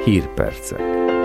Hírpercek.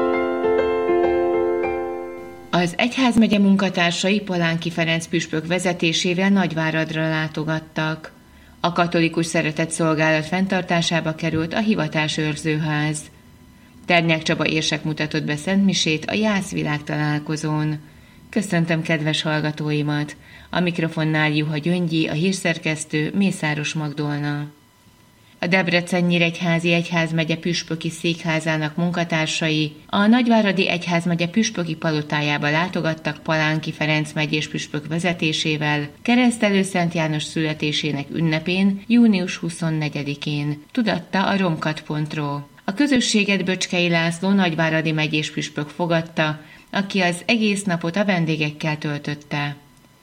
Az egyházmegye munkatársai Palánki Ferenc püspök vezetésével Nagyváradra látogattak. A katolikus szeretetszolgálat fenntartásába került a hivatásőrzőház. Ternyák Csaba érsek mutatott be szentmisét a Jászvilág találkozón. Köszöntöm kedves hallgatóimat! A mikrofonnál Juha Gyöngyi, a hírszerkesztő Mészáros Magdolna. A Debrecen-Nyíregyházi Egyházmegye püspöki székházának munkatársai a Nagyváradi Egyházmegye püspöki palotájába látogattak Palánki Ferenc megyés püspök vezetésével Keresztelő Szent János születésének ünnepén, június 24-én, tudatta a romkat.ro. A közösséget Böcskei László nagyváradi megyés püspök fogadta, aki az egész napot a vendégekkel töltötte.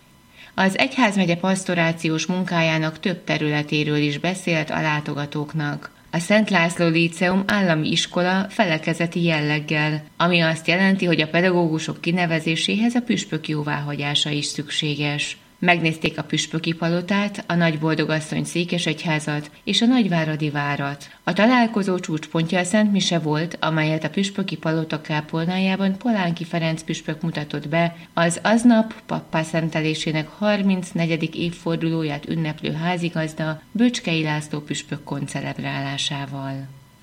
Az egyházmegye pasztorációs munkájának több területéről is beszélt a látogatóknak. A Szent László Líceum állami iskola felekezeti jelleggel, ami azt jelenti, hogy a pedagógusok kinevezéséhez a püspök jóváhagyása is szükséges. Megnézték a püspöki palotát, a Nagyboldogasszony székesegyházat és a Nagyváradi várat. A találkozó csúcspontja a Szent Mise volt, amelyet a püspöki palota kápolnájában Palánki Ferenc püspök mutatott be az aznap pappá szentelésének 34. évfordulóját ünneplő házigazda Böcskei László püspök koncelebrálásával.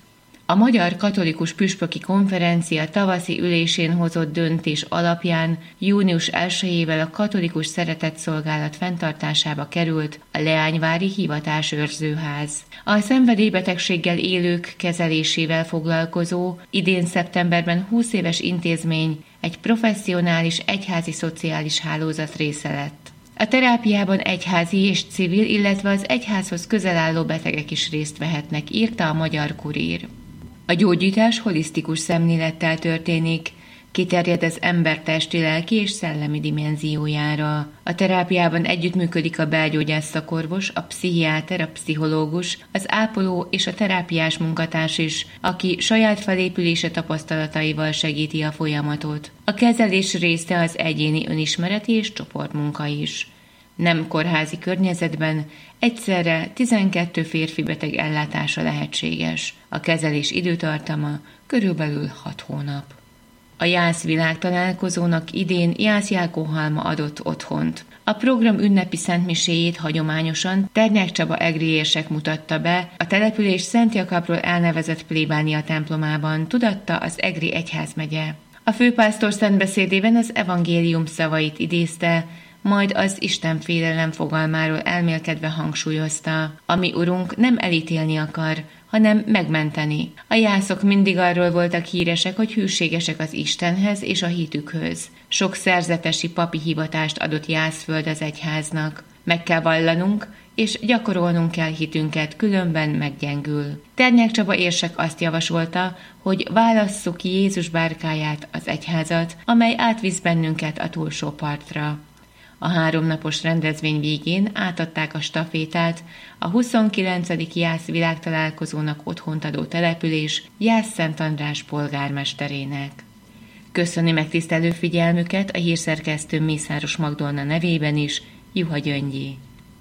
A Magyar Katolikus Püspöki Konferencia tavaszi ülésén hozott döntés alapján június 1-ével a katolikus szeretetszolgálat fenntartásába került a Leányvári hivatásőrzőház. A szenvedélybetegséggel élők kezelésével foglalkozó, idén szeptemberben 20 éves intézmény egy professzionális egyházi szociális hálózat része lett. A terápiában egyházi és civil, illetve az egyházhoz közel álló betegek is részt vehetnek, írta a Magyar Kurír. A gyógyítás holisztikus szemlélettel történik, kiterjed az ember testi, lelki és szellemi dimenziójára. A terápiában együttműködik a belgyógyász szakorvos, a pszichiáter, a pszichológus, az ápoló és a terápiás munkatárs is, aki saját felépülése tapasztalataival segíti a folyamatot. A kezelés része az egyéni önismereti és csoportmunka is. Nem kórházi környezetben egyszerre 12 férfi beteg ellátása lehetséges. A kezelés időtartama körülbelül 6 hónap. A Jászvilág találkozónak idén Jász Jákóhalma adott otthont. A program ünnepi szentmiséjét hagyományosan Ternyák Csaba egri érsek mutatta be a település Szent Jakabról elnevezett plébánia templomában, tudatta az egri egyházmegye. A főpásztor szentbeszédében az evangélium szavait idézte, majd az istenfélelem fogalmáról elmélkedve hangsúlyozta: a mi Urunk nem elítélni akar, hanem megmenteni. A jászok mindig arról voltak híresek, hogy hűségesek az Istenhez és a hitükhöz. Sok szerzetesi papi hivatást adott Jászföld az egyháznak. Meg kell vallanunk, és gyakorolnunk kell hitünket, különben meggyengül. Ternyák Csaba érsek azt javasolta, hogy válasszuk ki Jézus bárkáját, az egyházat, amely átvisz bennünket a túlsó partra. A 3 napos rendezvény végén átadták a stafétát a 29. Jász világtalálkozónak otthont adó település Jász Szent András polgármesterének. Köszöni megtisztelő figyelmüket a hírszerkesztő Mészáros Magdolna nevében is, Juha Gyöngyi.